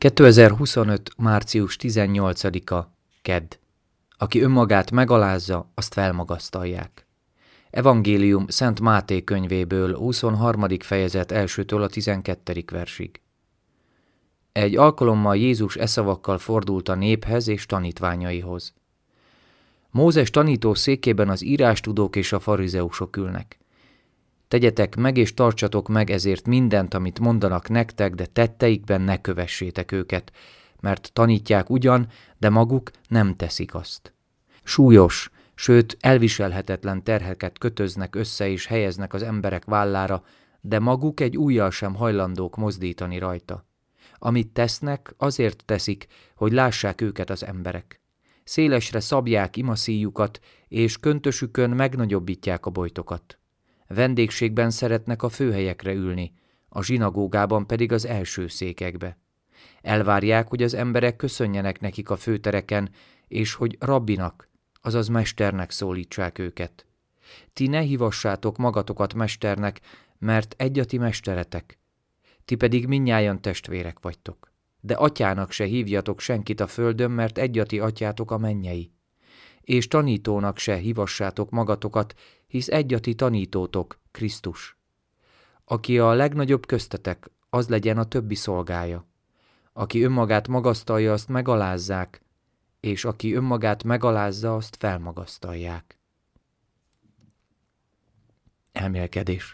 2025. március 18-a, kedd. Aki önmagát megalázza, azt felmagasztalják. Evangélium Szent Máté könyvéből, 23. fejezet 1-től a 12. versig. Egy alkalommal Jézus szavakkal fordult a néphez és tanítványaihoz. Mózes tanító székében az írástudók és a farizeusok ülnek. Tegyetek meg és tartsatok meg ezért mindent, amit mondanak nektek, de tetteikben ne kövessétek őket, mert tanítják ugyan, de maguk nem teszik azt. Súlyos, sőt elviselhetetlen terheket kötöznek össze és helyeznek az emberek vállára, de maguk egy ujjal sem hajlandók mozdítani rajta. Amit tesznek, azért teszik, hogy lássák őket az emberek. Szélesre szabják imaszíjukat, és köntösükön megnagyobbítják a bojtokat. Vendégségben szeretnek a főhelyekre ülni, a zsinagógában pedig az első székekbe. Elvárják, hogy az emberek köszönjenek nekik a főtereken, és hogy rabbinak, azaz mesternek szólítsák őket. Ti ne hívassátok magatokat mesternek, mert egy a ti mesteretek. Ti pedig mindnyájan testvérek vagytok. De atyának se hívjatok senkit a földön, mert egy a ti atyátok a mennyei. És tanítónak se hívassátok magatokat, hisz egy a ti tanítótok, Krisztus. Aki a legnagyobb köztetek, az legyen a többi szolgája. Aki önmagát magasztalja, azt megalázzák, és aki önmagát megalázza, azt felmagasztalják. Elmélkedés.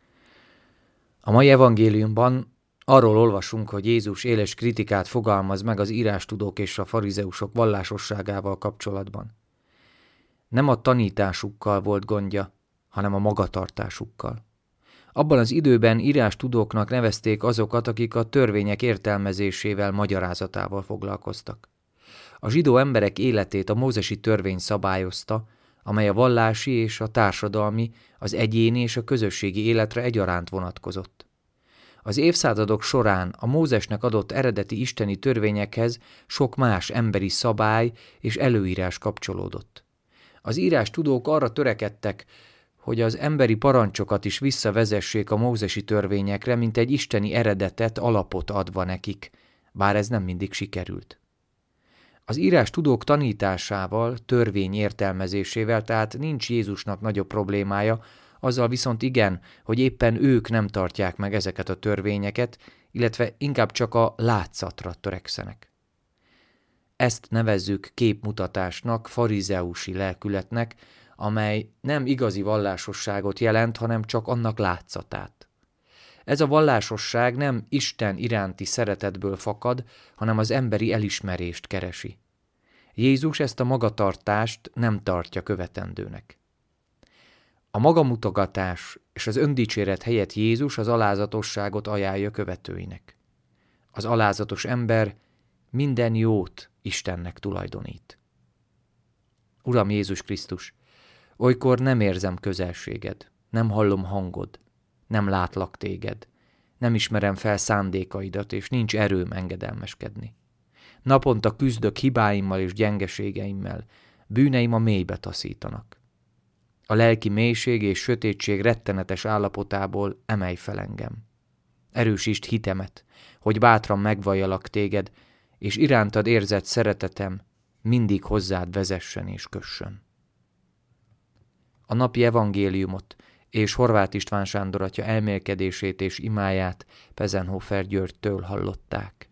A mai evangéliumban arról olvasunk, hogy Jézus éles kritikát fogalmaz meg az írástudók és a farizeusok vallásosságával kapcsolatban. Nem a tanításukkal volt gondja, hanem a magatartásukkal. Abban az időben írástudóknak nevezték azokat, akik a törvények értelmezésével, magyarázatával foglalkoztak. A zsidó emberek életét a mózesi törvény szabályozta, amely a vallási és a társadalmi, az egyéni és a közösségi életre egyaránt vonatkozott. Az évszázadok során a Mózesnek adott eredeti isteni törvényekhez sok más emberi szabály és előírás kapcsolódott. Az írástudók arra törekedtek, hogy az emberi parancsokat is visszavezessék a mózesi törvényekre, mint egy isteni eredetet, alapot adva nekik, bár ez nem mindig sikerült. Az írástudók tanításával, törvény értelmezésével tehát nincs Jézusnak nagyobb problémája, azzal viszont igen, hogy éppen ők nem tartják meg ezeket a törvényeket, illetve inkább csak a látszatra törekszenek. Ezt nevezzük képmutatásnak, farizeusi lelkületnek, amely nem igazi vallásosságot jelent, hanem csak annak látszatát. Ez a vallásosság nem Isten iránti szeretetből fakad, hanem az emberi elismerést keresi. Jézus ezt a magatartást nem tartja követendőnek. A magamutogatás és az öndicséret helyett Jézus az alázatosságot ajánlja követőinek. Az alázatos ember minden jót Istennek tulajdonít. Uram Jézus Krisztus, olykor nem érzem közelséged, nem hallom hangod, nem látlak téged, nem ismerem fel szándékaidat, és nincs erőm engedelmeskedni. Naponta küzdök hibáimmal és gyengeségeimmel, bűneim a mélybe taszítanak. A lelki mélység és sötétség rettenetes állapotából emelj fel engem. Erősítsd hitemet, hogy bátran megvalljalak téged, és irántad érzett szeretetem mindig hozzád vezessen és kössön. A napi evangéliumot és Horváth István Sándor atya elmélkedését és imáját Pezenhofer Györgytől hallották.